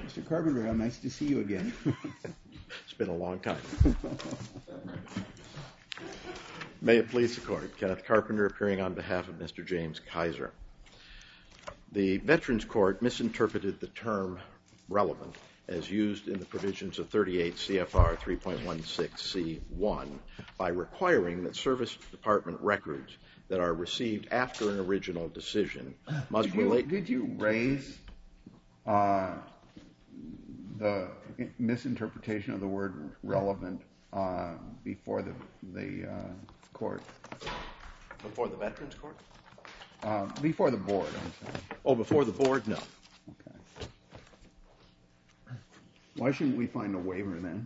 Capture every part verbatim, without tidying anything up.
Mister Carpenter, how nice to see you again. It's been a long time. May it please the Court, Kenneth Carpenter appearing on behalf of Mister James Kaiser. The Veterans Court misinterpreted the term relevant as used in the provisions of thirty-eight C F R three point one six C one by requiring that Service Department records that are received after an original decision must did you, relate... Did you raise uh, the misinterpretation of the word relevant uh, before the, the uh, court? Before the Veterans Court? Uh, before the board, I'm sorry. Oh, before the board? No. Okay. Why shouldn't we find a waiver then?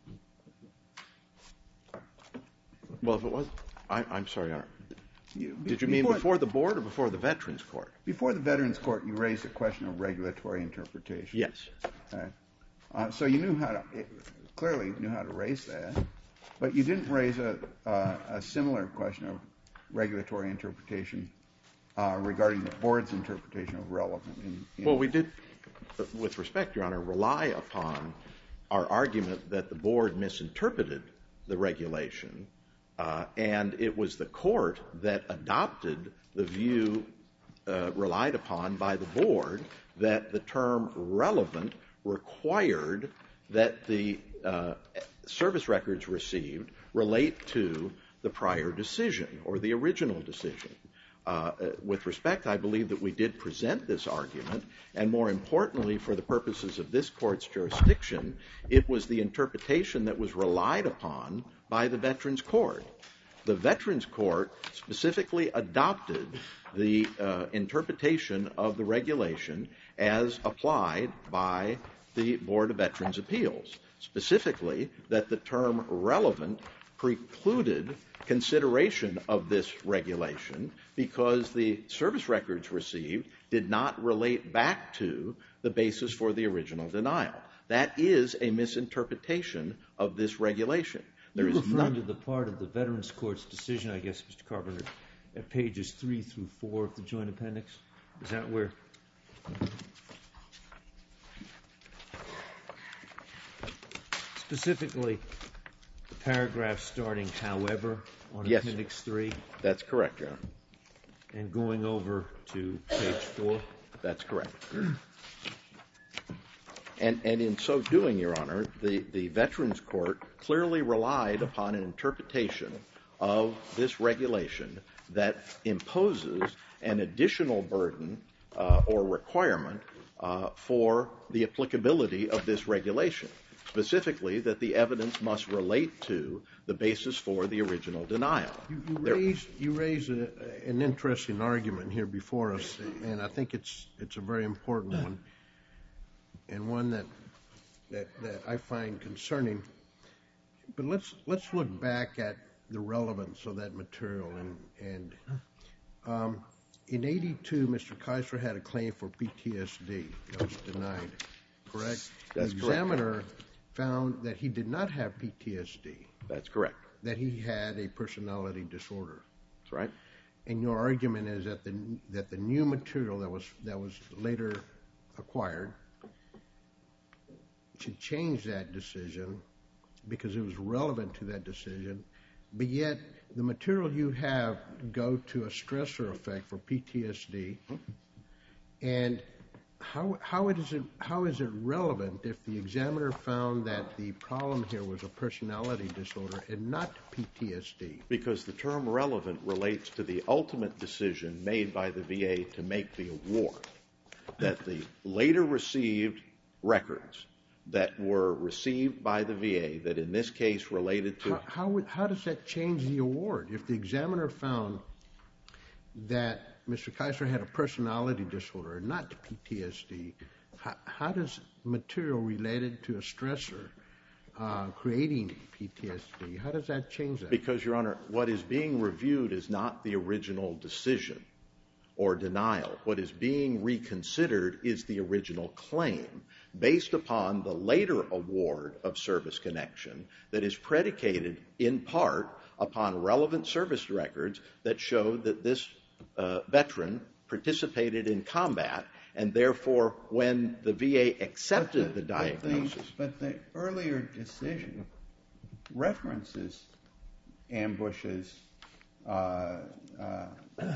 Well, if it was... I, I'm sorry, Your Honor. You, Did you mean before, before the board or before the Veterans Court? Before the Veterans Court, you raised a question of regulatory interpretation. Yes. Okay. Uh, so you knew how to, it, clearly knew how to raise that, but you didn't raise a, uh, a similar question of regulatory interpretation uh, regarding the board's interpretation of relevant. In, in well, we did, with respect, Your Honor, rely upon our argument that the board misinterpreted the regulation, uh, and it was the court that adopted the view uh, relied upon by the board that the term relevant required that the uh, service records received relate to the prior decision or the original decision. Uh, with respect, I believe that we did present this argument, and more importantly, for the purposes of this court's jurisdiction, it was the interpretation that was relied upon by the Veterans Court. The Veterans Court specifically adopted the uh, interpretation of the regulation as applied by the Board of Veterans' Appeals, specifically that the term relevant precluded consideration of this regulation because the service records received did not relate back to the basis for the original denial. That is a misinterpretation of this regulation. There You're is referring none... to the part of the Veterans Court's decision, I guess, Mister Carpenter, at pages three through four of the Joint Appendix? Is that where... Specifically, the paragraph starting, however, on Yes. Appendix three, That's correct, Your Honor. and going over to page four? That's correct. And, and in so doing, Your Honor, the, the Veterans Court clearly relied upon an interpretation of this regulation that imposes an additional burden uh, or requirement uh, for the applicability of this regulation, specifically that the evidence must relate to the basis for the original denial. You, you There- raise, you raise a, an interesting argument here before us, and I think it's, it's a very important one, and one that, that, that I find concerning. But let's, let's look back at the relevance of that material. And, and um, in eighty-two, Mister Kaiser had a claim for P T S D that was denied, correct? That's the correct. examiner found that he did not have P T S D, That's correct. that he had a personality disorder. That's right. And your argument is that the that the new material that was that was later acquired should change that decision because it was relevant to that decision, but yet the material you have go to a stressor effect for P T S D. And how how it is it how is it relevant if the examiner found that the problem here was a personality disorder and not P T S D? Because the term relevant relates to the ultimate decision made by the V A to make the award, that the later received records that were received by the V A, that in this case related to... How, how, would- how does that change the award? If the examiner found that Mister Kaiser had a personality disorder and not P T S D, how, how does material related to a stressor uh, creating P T S D, how does that change that? Because, Your Honor, what is being reviewed is not the original decision or denial. What is being reconsidered is the original claim based upon the later award of service connection that is predicated in part upon relevant service records that showed that this uh, veteran participated in combat And therefore, when the V A accepted but the, the diagnosis... But the, but the earlier decision references ambushes, uh, uh, uh,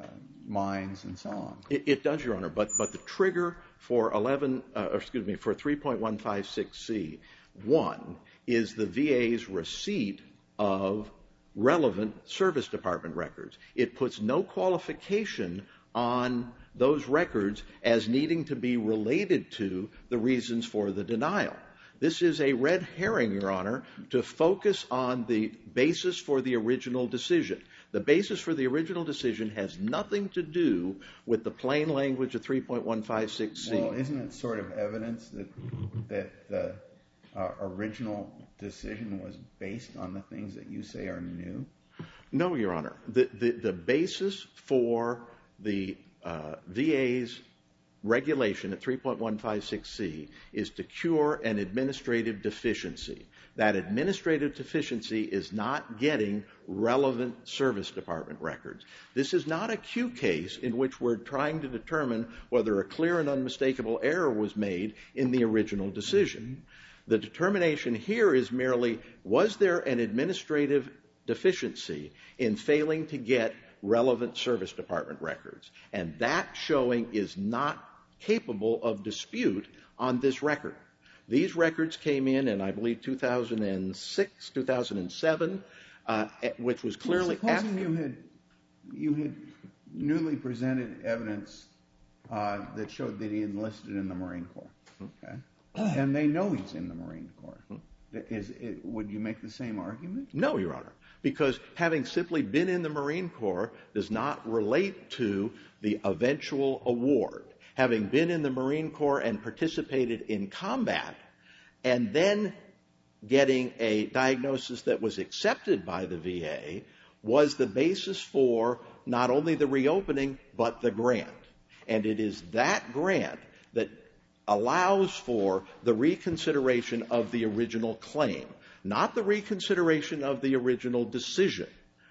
mines, and so on. It, it does, Your Honor, but, but the trigger for eleven, uh, excuse me, for three point one five six C, one, is the V A's receipt of relevant service department records. It puts no qualification on those records as needing to be related to the reasons for the denial. This is a red herring, Your Honor, to focus on the basis for the original decision. The basis for the original decision has nothing to do with the plain language of three point one five six C. Well, isn't it sort of evidence that that the uh, original decision was based on the things that you say are new? No, Your Honor. The, the, the basis for the uh, V A's regulation at three point one five six C is to cure an administrative deficiency. That administrative deficiency is not getting relevant service department records. This is not a Q case in which we're trying to determine whether a clear and unmistakable error was made in the original decision. The determination here is merely, was there an administrative deficiency in failing to get relevant service department records? And that showing is not capable of dispute on this record. These records came in in, I believe, two thousand six, two thousand seven, uh, which was clearly well, after... you had, you had newly presented evidence uh, that showed that he enlisted in the Marine Corps. Okay. And they know he's in the Marine Corps. Is it, would you make the same argument? No, Your Honor, because having simply been in the Marine Corps does not relate to the eventual award. Having been in the Marine Corps and participated in combat and then getting a diagnosis that was accepted by the V A was the basis for not only the reopening but the grant. And it is that grant that allows for the reconsideration of the original claim, not the reconsideration of the original decision.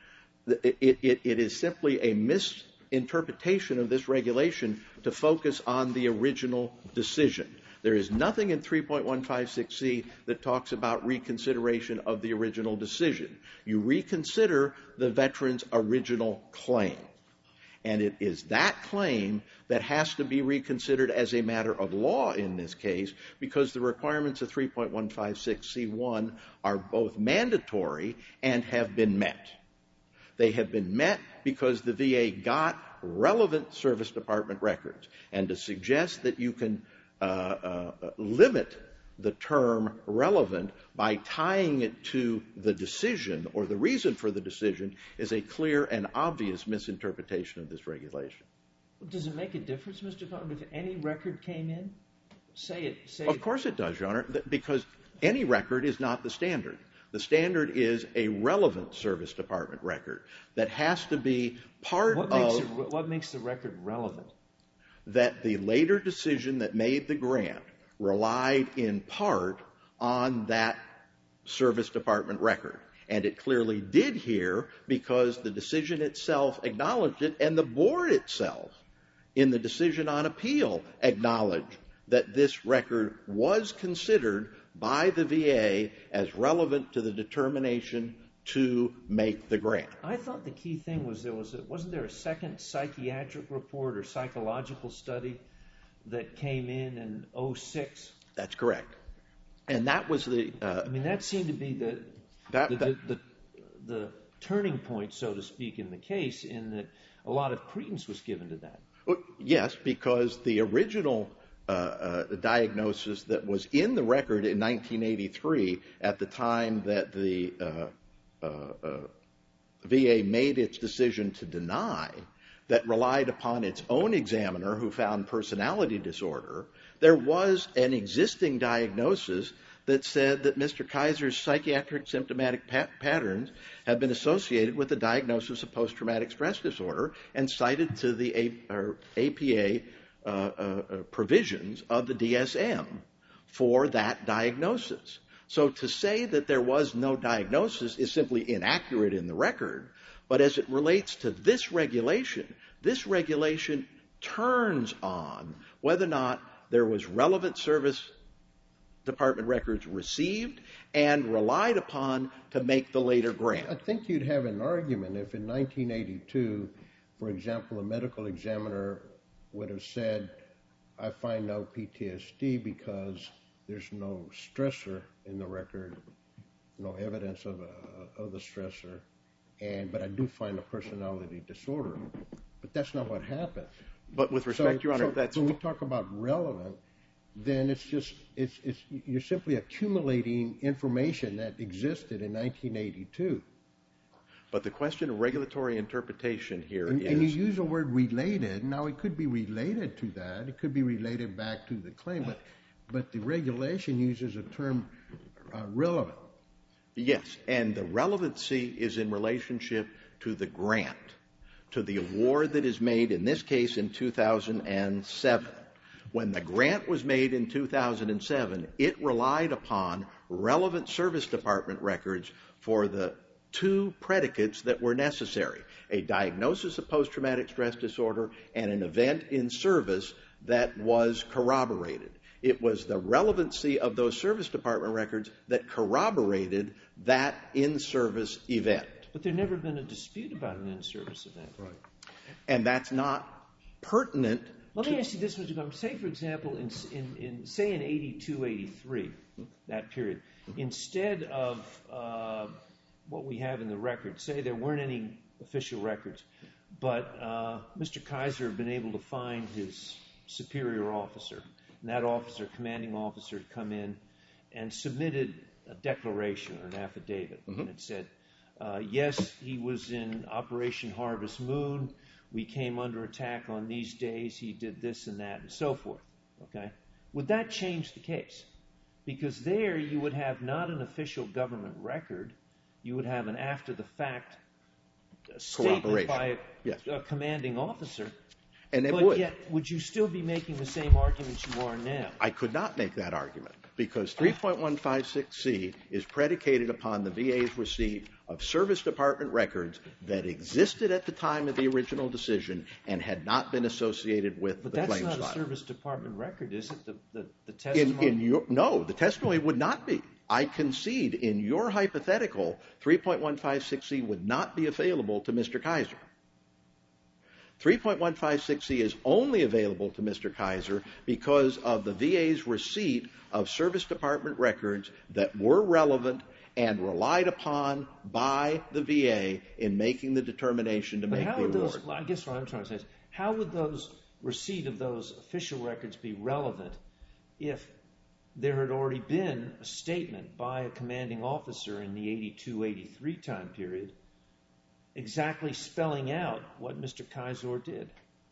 It, it, it is simply a misinterpretation of this regulation to focus on the original decision. There is nothing in three point one five six C that talks about reconsideration of the original decision. You reconsider the veteran's original claim. And it is that claim that has to be reconsidered as a matter of law in this case, because the requirements of three point one five six C one are both mandatory and have been met. They have been met because the V A got relevant service department records. And to suggest that you can uh, uh, limit the term relevant by tying it to the decision or the reason for the decision is a clear and obvious misinterpretation of this regulation. Does it make a difference, Mister Carter, if any record came in? Say it. Say of it. course it does, Your Honor, because any record is not the standard. The standard is a relevant service department record that has to be part what makes of... It, what makes the record relevant? That the later decision that made the grant relied in part on that service department record. And it clearly did here because the decision itself acknowledged it, and the board itself, in the decision on appeal, acknowledged that this record was considered by the V A as relevant to the determination to make the grant. I thought the key thing was there was a, wasn't there a second psychiatric report or psychological study that came in in oh six? That's correct. And that was the... Uh, I mean, that seemed to be the that, the, that, the, the, the turning point, so to speak, in the case, in that a lot of credence was given to that. Yes, because the original uh, uh, diagnosis that was in the record in nineteen eighty-three at the time that the uh, uh, uh, V A made its decision to deny, that relied upon its own examiner who found personality disorder, there was an existing diagnosis that said that Mister Kaiser's psychiatric symptomatic pa- patterns have been associated with the diagnosis of post-traumatic stress disorder and cited to the A- or A P A uh, uh, provisions of the D S M for that diagnosis. So to say that there was no diagnosis is simply inaccurate in the record, but as it relates to this regulation, this regulation turns on whether or not there was relevant service department records received and relied upon to make the later grant. I think you'd have an argument if in nineteen eighty-two, for example, a medical examiner would have said, I find no P T S D because there's no stressor in the record, no evidence of, a, of the stressor, and but I do find a personality disorder. But that's not what happened. But with respect, so, Your Honor, so that's... when we talk about relevant, then it's just, it's, it's, you're simply accumulating information that existed in nineteen eighty-two. But the question of regulatory interpretation here and, is... And you use the word related. Now, it could be related to that. It could be related back to the claim. But, but the regulation uses a term uh, relevant. Yes, and the relevancy is in relationship to the grant, to the award that is made, in this case, in two thousand seven. When the grant was made in two thousand seven, it relied upon relevant service department records for the two predicates that were necessary, a diagnosis of post-traumatic stress disorder and an event in service that was corroborated. It was the relevancy of those service department records that corroborated that in-service event. But there's never been a dispute about an in-service event. Right. And that's not pertinent. Let me ask you this, Mister Gordon. Say, for example, in, in, in say in eighty-two, eighty-three, that period, instead of uh, what we have in the record, say there weren't any official records, but uh, Mister Kaiser had been able to find his superior officer, and that officer, commanding officer, had come in and submitted a declaration or an affidavit, mm-hmm. and it said, uh, yes, he was in Operation Harvest Moon. We came under attack on these days. He did this and that and so forth. Okay? Would that change the case? Because there you would have not an official government record. You would have an after-the-fact statement by a, yes. a commanding officer. And it but would. yet, would you still be making the same arguments you are now? I could not make that argument because three point one five six C is predicated upon the V A's receipt of service department records that existed at the time of the original decision and had not been associated with but the claims file. But that's not a service department record, is it? The, the, the testimony? In, in your, no, the testimony would not be. I concede in your hypothetical, three point one five six C would not be available to Mister Kaiser. three point one five six C is only available to Mister Kaiser because of the V A's receipt of service department records that were relevant and relied upon by the V A in making the determination to but make how the would award. Those, well, I guess what I'm trying to say is, how would those receipt of those official records be relevant if there had already been a statement by a commanding officer in the eighty-two eighty-three time period exactly spelling out what Mister Kaiser did?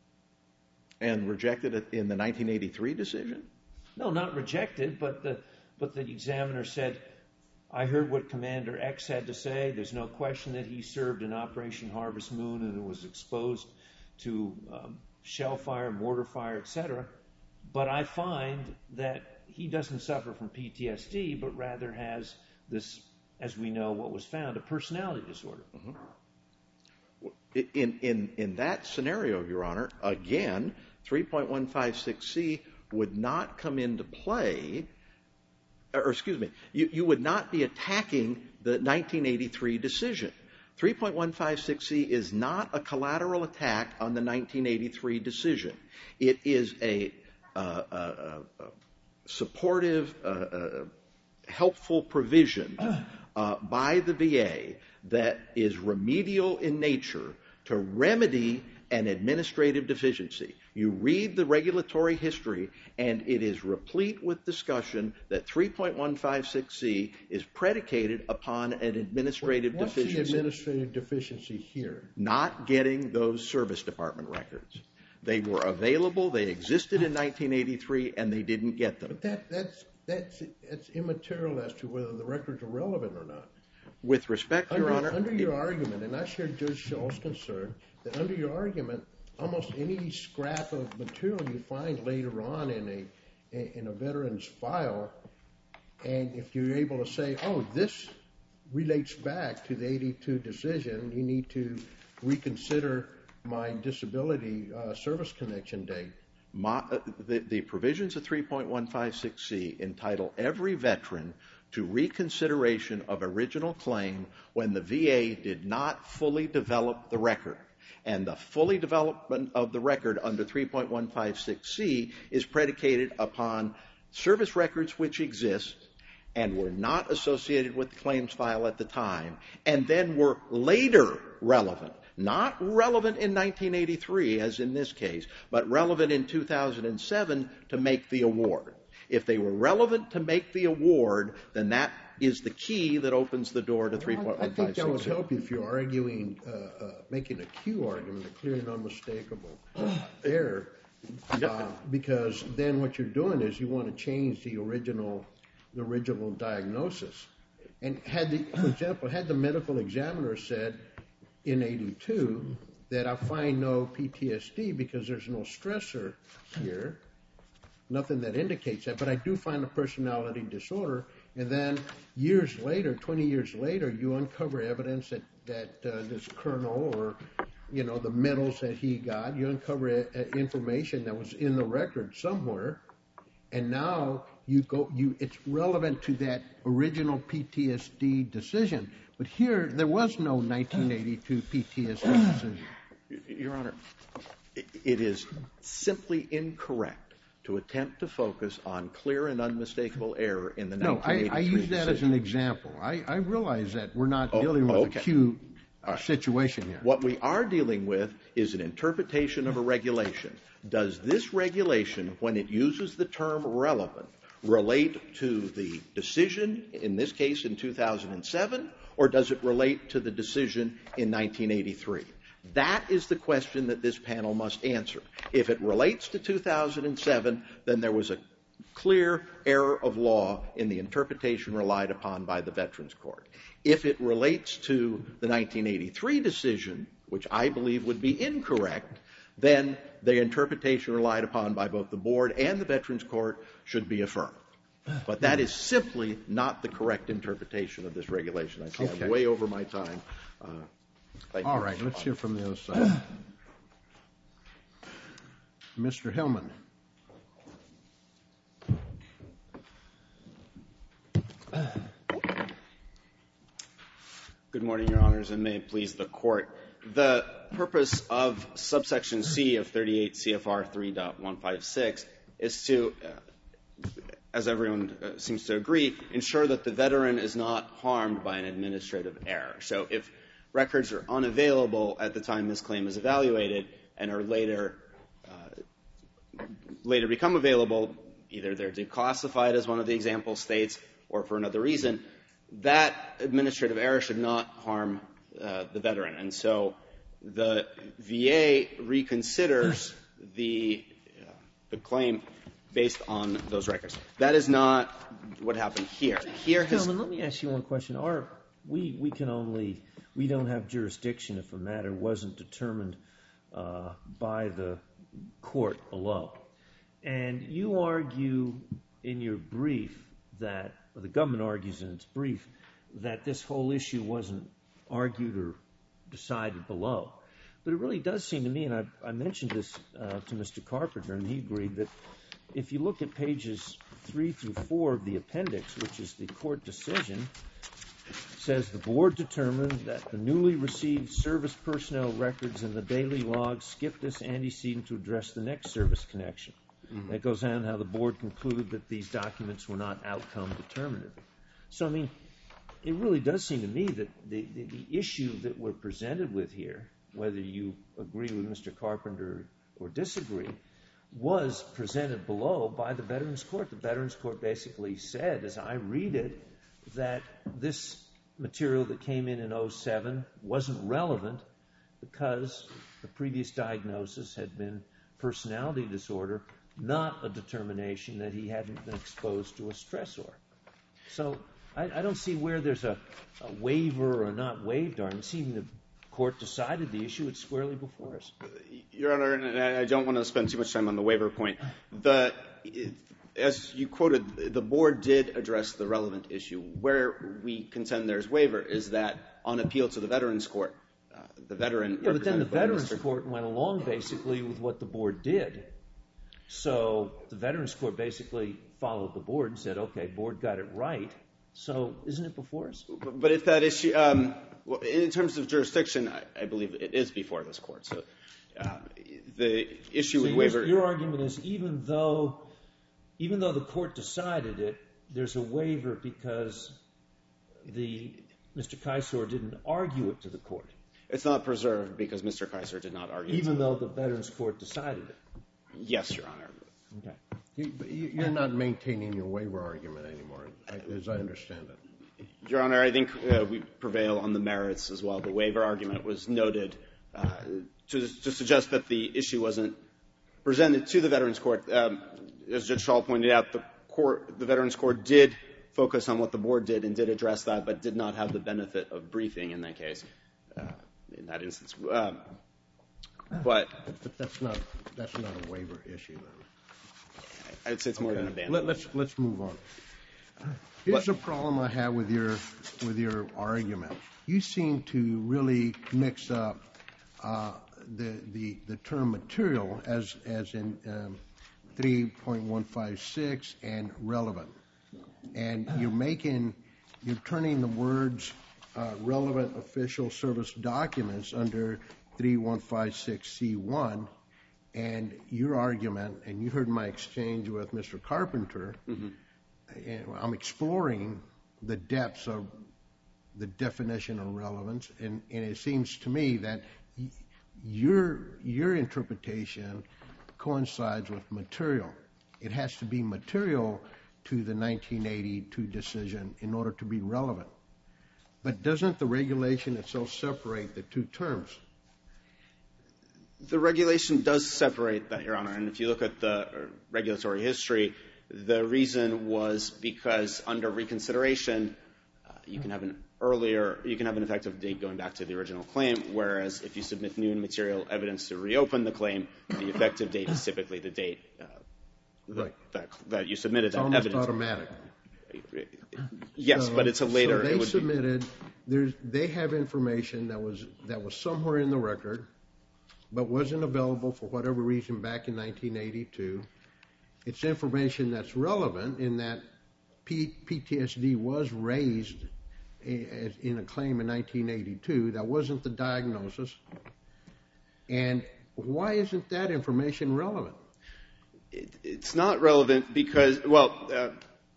And rejected it in the nineteen eighty-three decision? No, not rejected, but the but the examiner said, I heard what Commander X had to say. There's no question that he served in Operation Harvest Moon and was exposed to um, shell fire, mortar fire, et cetera. But I find that he doesn't suffer from P T S D, but rather has this, as we know what was found, a personality disorder. Mm-hmm. In, in, in that scenario, Your Honor, again, three point one five six C would not come into play, or excuse me, you, you would not be attacking the nineteen eighty-three decision. three point one five six C is not a collateral attack on the nineteen eighty-three decision. It is a, uh, uh, uh, supportive, uh, uh, helpful provision uh, by the V A that is remedial in nature to remedy an administrative deficiency. You read the regulatory history, and it is replete with discussion that three point one five six C is predicated upon an administrative What's deficiency. What's the administrative deficiency here? Not getting those service department records. They were available, they existed in nineteen eighty-three, and they didn't get them. But that, that's, that's, that's immaterial as to whether the records are relevant or not. With respect, Your under, Honor. Under your argument, and I share Judge Schall's concern, that under your argument, almost any scrap of material you find later on in a in a veteran's file, and if you're able to say, oh, this relates back to the eighty-two decision, you need to reconsider my disability uh, service connection date. My, uh, the, the provisions of three point one five six C entitle every veteran to reconsideration of original claim when the V A did not fully develop the record. And the fully development of the record under three point one five six C is predicated upon service records which exist and were not associated with the claims file at the time, and then were later relevant. Not relevant in nineteen eighty-three, as in this case, but relevant in two thousand seven to make the award. If they were relevant to make the award, then that is the key that opens the door to three point one five six. I think that would help you if you're arguing, uh, uh, making a Q argument, a clear and unmistakable error, uh, because then what you're doing is you want to change the original, the original diagnosis. And had the, for example, had the medical examiner said in eighty-two that I find no P T S D because there's no stressor here, nothing that indicates that, but I do find a personality disorder, and then years later, twenty years later, you uncover evidence that, that uh, this colonel or, you know, the medals that he got, you uncover uh, information that was in the record somewhere, and now you go, you it's relevant to that original P T S D decision. But here, there was no nineteen eighty-two P T S D decision. Your Honor, it is simply incorrect to attempt to focus on clear and unmistakable error in the nineteen eighty-three No, I, I use that decision. as an example. I, I realize that we're not Oh, dealing with okay. a Q All right. situation here. What we are dealing with is an interpretation of a regulation. Does this regulation, when it uses the term relevant, relate to the decision, in this case in two thousand seven, or does it relate to the decision in nineteen eighty-three? That is the question that this panel must answer. If it relates to two thousand seven, then there was a clear error of law in the interpretation relied upon by the Veterans Court. If it relates to the nineteen eighty-three decision, which I believe would be incorrect, then the interpretation relied upon by both the Board and the Veterans Court should be affirmed. But that is simply not the correct interpretation of this regulation. I see Okay. I'm way over my time. Uh, thank All you. right, let's hear from the other side. Mister Hillman. Good morning, Your Honors, and may it please the Court. The purpose of subsection C of thirty-eight C F R three point one five six is to, uh, as everyone uh, seems to agree, ensure that the veteran is not harmed by an administrative error. So if records are unavailable at the time this claim is evaluated and are later uh, later become available, either they're declassified as one of the example states or for another reason, that administrative error should not harm uh, the veteran. And so the V A reconsiders the, uh, the claim based on those records. That is not what happened here. Here has... Gentlemen, let me ask you one question. Our, we, we can only, we don't have jurisdiction if a matter wasn't determined uh, by the court below. And you argue in your brief that, or the government argues in its brief, that this whole issue wasn't argued or decided below. But it really does seem to me, and I, I mentioned this uh, to Mister Carpenter, and he agreed that if you look at pages three through four of the appendix, which is the court decision, it says the board determined that the newly received service personnel records in the daily logs skip this antecedent to address the next service connection. Mm-hmm. That goes on how the board concluded that these documents were not outcome determinative. So, I mean, it really does seem to me that the, the, the issue that we're presented with here, whether you agree with Mister Carpenter or disagree, was presented below by the Veterans Court. The Veterans Court basically said, as I read it, that this material that came in in oh seven wasn't relevant because the previous diagnosis had been personality disorder, not a determination that he hadn't been exposed to a stressor. So I, I don't see where there's a, a waiver or not waived argument. Seeing the court decided the issue, it's squarely before us. Your Honor, and I don't want to spend too much time on the waiver point. The, as you quoted, the board did address the relevant issue. Where we contend there's waiver is that on appeal to the Veterans Court, uh, the veteran. Yeah, but then the represented by Veterans Mister Court went along basically with what the board did. So the Veterans Court basically followed the board and said, okay, board got it right. So isn't it before us? But if that issue, um, well, in terms of jurisdiction, I, I believe it is before this court. So uh, the issue So with your, waiver. your argument is even though, even though the court decided it, there's a waiver because the Mister Kisor didn't argue it to the court. It's not preserved because Mister Kisor did not argue. Even though the Veterans Court decided it. Yes, Your Honor. Okay. You, you're not maintaining your waiver argument anymore, as I understand it. Your Honor, I think uh, we prevail on the merits as well. The waiver argument was noted uh, to, to suggest that the issue wasn't presented to the Veterans Court. Um, as Judge Schall pointed out, the court, the Veterans Court did focus on what the board did and did address that, but did not have the benefit of briefing in that case, uh, in that instance. Um, but, but that's not that's not a waiver issue then. I'd say it's more Okay. than abandonment. Let, let's let's move on. Here's a problem I have with your with your argument. You seem to really mix up uh, the the the term material as as in um, three point one five six and relevant, and you're making you're turning the words uh, relevant official service documents under three one five six C one. And your argument, and you heard my exchange with Mister Carpenter, mm-hmm. and I'm exploring the depths of the definition of relevance, and, and it seems to me that y- your your interpretation coincides with material. It has to be material to the nineteen eighty-two decision in order to be relevant. But doesn't the regulation itself separate the two terms? The regulation does separate that, Your Honor, and if you look at the regulatory history, the reason was because under reconsideration, uh, you can have an earlier, you can have an effective date going back to the original claim, whereas if you submit new and material evidence to reopen the claim, the effective date is typically the date uh, Right. that, that you submitted It's that almost evidence. automatic. Yes, So- but it's a later. So they it would submitted. There's, they have information that was that was somewhere in the record, but wasn't available for whatever reason back in nineteen eighty-two. It's information that's relevant in that P, PTSD was raised in, in a claim in nineteen eighty-two. That wasn't the diagnosis. And why isn't that information relevant? It, it's not relevant because, well, uh,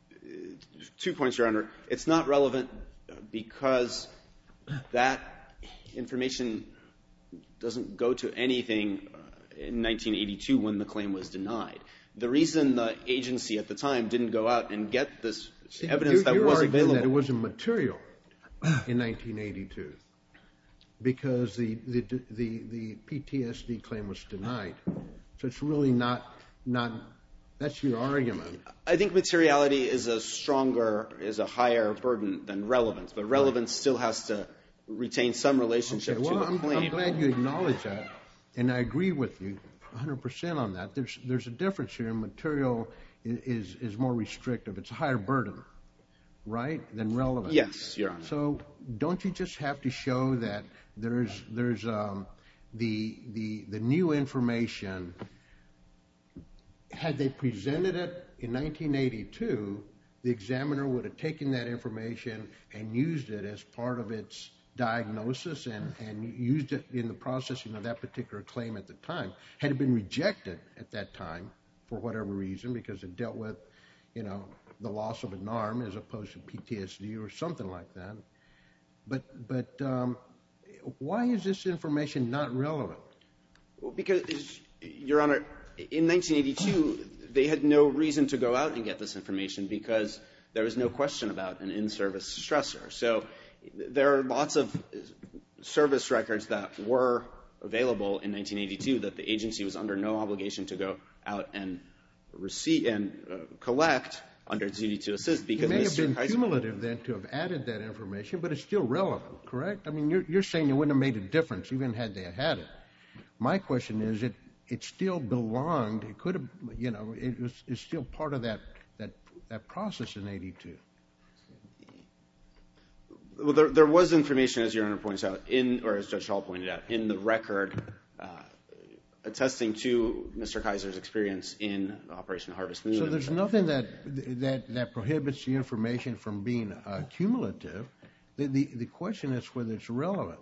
two points, Your Honor. It's not relevant because that information doesn't go to anything in nineteen eighty-two when the claim was denied. The reason the agency at the time didn't go out and get this See, evidence you're, that you're was arguing available. that it wasn't material in nineteen eighty-two because the, the, the, the P T S D claim was denied. So it's really not, not that's your argument. I think materiality is a stronger, is a higher burden than relevance, but relevance right. still has to retain some relationship okay, well, to the I'm, claim. I'm glad you acknowledge that, and I agree with you one hundred percent on that. There's there's a difference here. Material is is more restrictive. It's a higher burden, right, than relevant. Yes, Your Honor. So don't you just have to show that there's there's um, the the the new information? Had they presented it in nineteen eighty-two, the examiner would have taken that information and used it as part of its diagnosis and, and used it in the processing of that particular claim at the time. Had it been rejected at that time for whatever reason, because it dealt with, you know, the loss of an arm as opposed to P T S D or something like that. But but um, why is this information not relevant? Well, because, Your Honor, in nineteen eighty-two, they had no reason to go out and get this information because there was no question about an in-service stressor. So there are lots of service records that were available in nineteen eighty-two that the agency was under no obligation to go out and receive and uh, collect under duty to assist because it may Mister have been Kaiser, cumulative then to have added that information, but it's still relevant, correct? I mean, you're, you're saying it wouldn't have made a difference even had they had it. My question is, it it still belonged. It could have, you know, it was it's still part of that that that process in eighty-two. Well, there, there was information, as Your Honor points out, in, or as Judge Hall pointed out, in the record uh, attesting to Mister Kaiser's experience in Operation Harvest Moon. So there's nothing that that that prohibits the information from being uh, cumulative. The, the the question is whether it's relevant.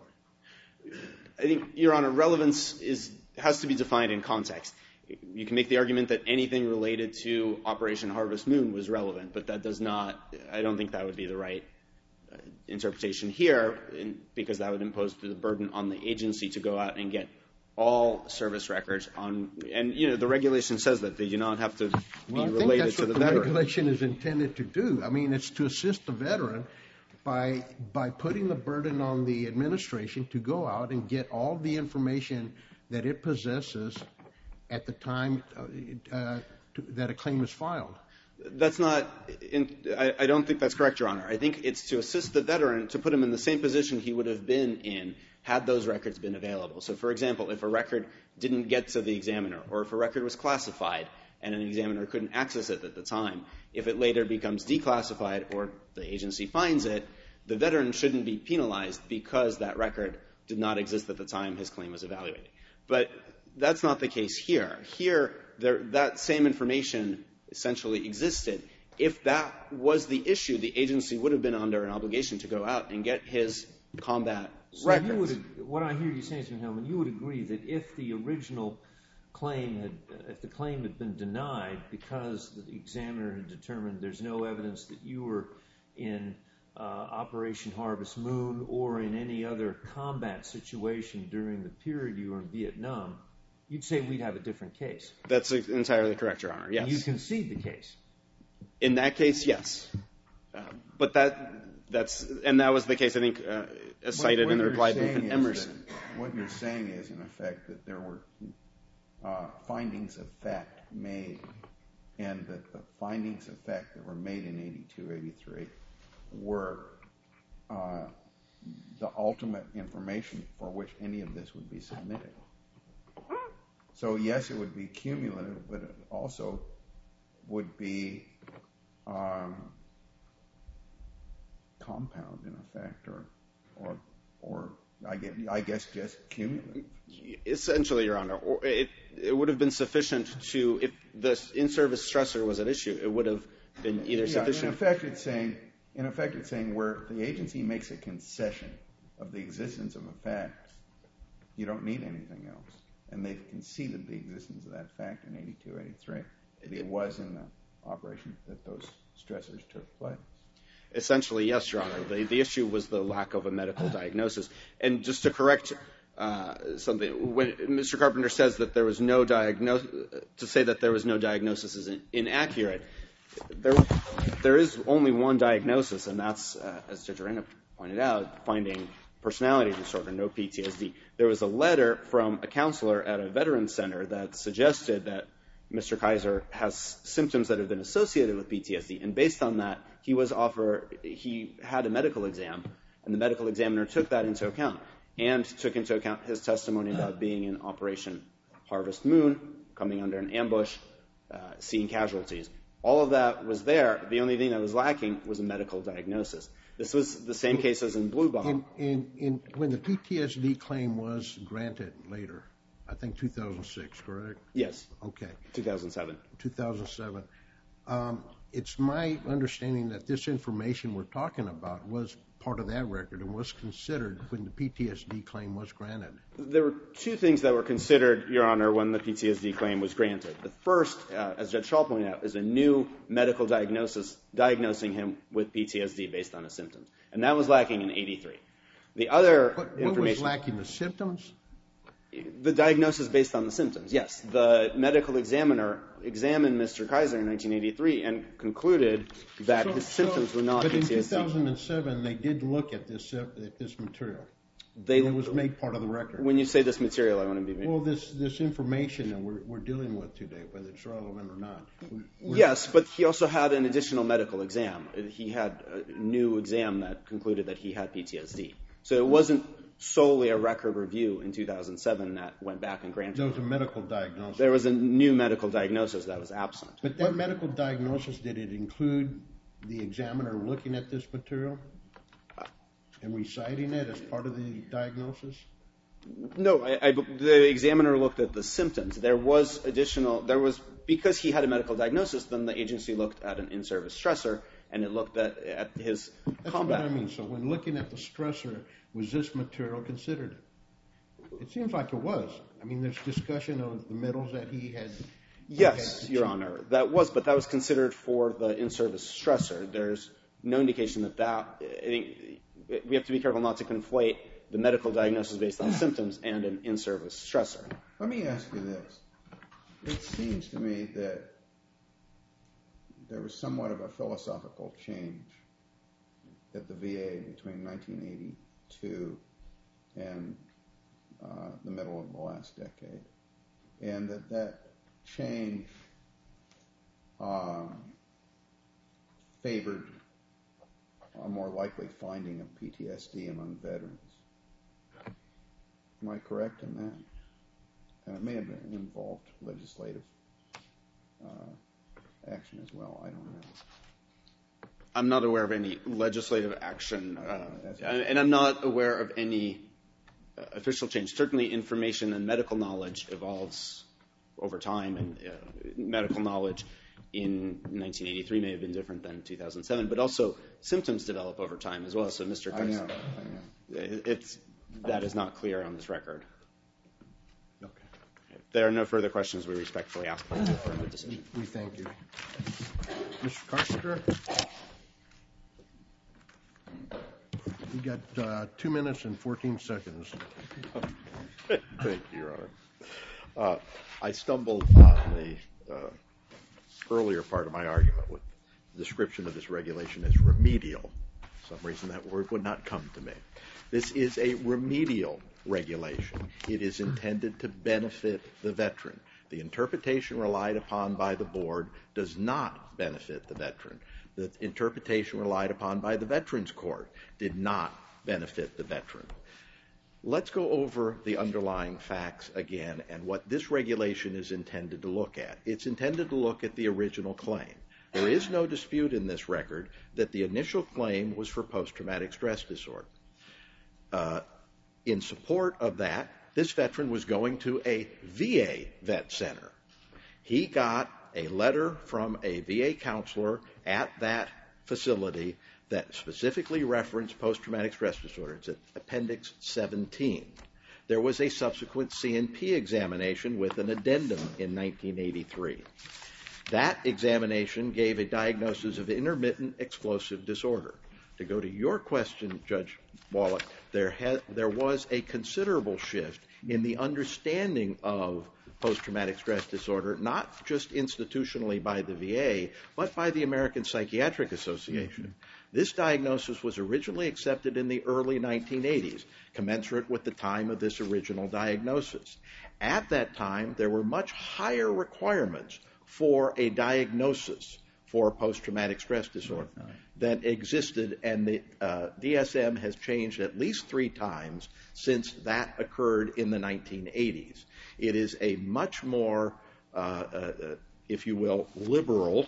I think, Your Honor, relevance is has to be defined in context. You can make the argument that anything related to Operation Harvest Moon was relevant, but that does not, I don't think that would be the right uh, interpretation here, in, because that would impose the burden on the agency to go out and get all service records on, and, you know, the regulation says that they do not have to be well, I related think that's to what the the veteran. regulation is intended to do. I mean, it's to assist the veteran by by putting the burden on the administration to go out and get all the information that it possesses at the time uh, uh, to, that a claim is filed. That's not, in, I, I don't think that's correct, Your Honor. I think it's to assist the veteran to put him in the same position he would have been in had those records been available. So, for example, if a record didn't get to the examiner, or if a record was classified and an examiner couldn't access it at the time, if it later becomes declassified or the agency finds it, the veteran shouldn't be penalized because that record did not exist at the time his claim was evaluated. But that's not the case here. Here, there, that same information essentially existed. If that was the issue, the agency would have been under an obligation to go out and get his combat so records. You would, what I hear you saying, Mister Hellman, you would agree that if the original claim had, if the claim had been denied because the examiner had determined there's no evidence that you were in uh, Operation Harvest Moon or in any other combat situation during the period you were in Vietnam, you'd say we'd have a different case. That's entirely correct, Your Honor, yes. You concede the case. In that case, yes. Uh, but that, that's, and that was the case, I think, uh, as cited what in the you're reply brief saying in is Emerson. that- What you're saying is, in effect, that there were uh, findings of fact made, and that the findings of fact that were made in eighty-two, eighty-three were uh, the ultimate information for which any of this would be submitted. So, yes, it would be cumulative, but it also would be um, compound, in effect, or, or, or I guess, I guess just cumulative. Essentially, Your Honor, or it, it would have been sufficient to, if the in-service stressor was at issue, it would have been either yeah, sufficient. In effect, it's saying, in effect, it's saying where the agency makes a concession of the existence of a fact, you don't need anything else. And they've conceded the existence of that fact in eighty-two, eighty-three. It was in the operation that those stressors took place. Essentially, yes, Your Honor. The, the issue was the lack of a medical diagnosis. And just to correct uh, something, when Mister Carpenter says that there was no diagnosis, to say that there was no diagnosis is in, inaccurate. There, there is only one diagnosis, and that's, uh, as Judge Arena pointed out, finding personality disorder, no P T S D. There was a letter from a counselor at a veterans center that suggested that Mister Kaiser has symptoms that have been associated with P T S D, and based on that, he was offered, he had a medical exam, and the medical examiner took that into account, and took into account his testimony about being in Operation Harvest Moon, coming under an ambush, uh, seeing casualties. All of that was there. The only thing that was lacking was a medical diagnosis. This was the same case as in Blue Bomb. In, in, in, when the P T S D claim was granted later, I think two thousand six, correct? Yes. Okay. two thousand seven. two thousand seven. Um, it's my understanding that this information we're talking about was part of that record and was considered when the P T S D claim was granted. There were two things that were considered, Your Honor, when the P T S D claim was granted. The first, uh, as Judge Schall pointed out, is a new medical diagnosis diagnosing him with P T S D based on his symptoms. And that was lacking in eighty-three. The other What, what information... was lacking? The symptoms? The diagnosis based on the symptoms, yes. The medical examiner examined Mister Kaiser in nineteen eighty-three and concluded that So- his symptoms so- were not but P T S D. But in two thousand seven, they did look at this uh, at this material. They, and it was made part of the record. When you say this material, I want to be... Well, this this information that we're, we're dealing with today, whether it's relevant or not. We're, Yes, but he also had an additional medical exam. He had a new exam that concluded that he had P T S D. So it wasn't solely a record review in two thousand seven that went back and granted. There was a medical diagnosis. There was a new medical diagnosis that was absent. But that medical diagnosis, did it include the examiner looking at this material? and reciting it as part of the diagnosis? No, I, I, the examiner looked at the symptoms. There was additional, there was, because he had a medical diagnosis, then the agency looked at an in-service stressor, and it looked at, at his That's combat. what I mean. So when looking at the stressor, was this material considered? It seems like it was. I mean, there's discussion of the metals that he had. Yes, had Your Honor, that was, but that was considered for the in-service stressor. There's no indication that that, I think we have to be careful not to conflate the medical diagnosis based on symptoms and an in-service stressor. Let me ask you this. It seems to me that there was somewhat of a philosophical change at the V A between nineteen eighty-two and uh, the middle of the last decade, and that that change um, favored a more likely finding of P T S D among veterans. Am I correct in that? And it may have been involved legislative uh, action as well. I don't know. I'm not aware of any legislative action, uh, and I'm not aware of any uh, official change. Certainly information and medical knowledge evolves over time, and uh, medical knowledge in nineteen eighty-three may have been different than two thousand seven, but also symptoms develop over time as well. So Mister I know, I know. It's, that is not clear on this record. Okay. If there are no further questions, we respectfully ask for the affirmative decision. We thank you. Mister Carpenter? You got uh, two minutes and fourteen seconds. Thank you, Your Honor. Uh, I stumbled on the uh, earlier part of my argument with the description of this regulation as remedial. For some reason that word would not come to me. This is a remedial regulation. It is intended to benefit the veteran. The interpretation relied upon by the board does not benefit the veteran. The interpretation relied upon by the Veterans Court did not benefit the veteran. Let's go over the underlying facts again and what this regulation is intended to look at. It's intended to look at the original claim. There is no dispute in this record that the initial claim was for post-traumatic stress disorder. Uh, in support of that, this veteran was going to a V A vet center. He got a letter from a V A counselor at that facility that specifically referenced post-traumatic stress disorder. It's at Appendix seventeen. There was a subsequent C N P examination with an addendum in nineteen eighty-three. That examination gave a diagnosis of intermittent explosive disorder. To go to your question, Judge Wallach, there, ha- there was a considerable shift in the understanding of post-traumatic stress disorder, not just institutionally by the V A, but by the American Psychiatric Association. Mm-hmm. This diagnosis was originally accepted in the early nineteen eighties, commensurate with the time of this original diagnosis. At that time, there were much higher requirements for a diagnosis for post-traumatic stress disorder that existed, and the uh, D S M has changed at least three times since that occurred in the nineteen eighties. It is a much more, uh, uh, if you will, liberal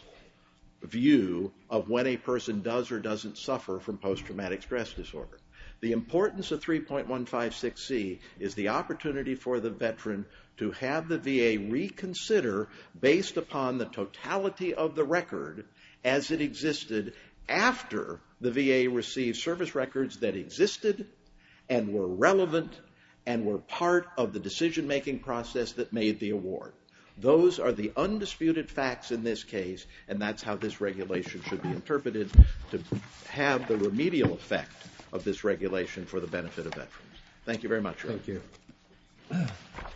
view of when a person does or doesn't suffer from post-traumatic stress disorder. The importance of three point one five six C is the opportunity for the veteran to have the V A reconsider based upon the totality of the record as it existed after the V A received service records that existed and were relevant and were part of the decision-making process that made the award. Those are the undisputed facts in this case, and that's how this regulation should be interpreted to have the remedial effect of this regulation for the benefit of veterans. Thank you very much. Thank you.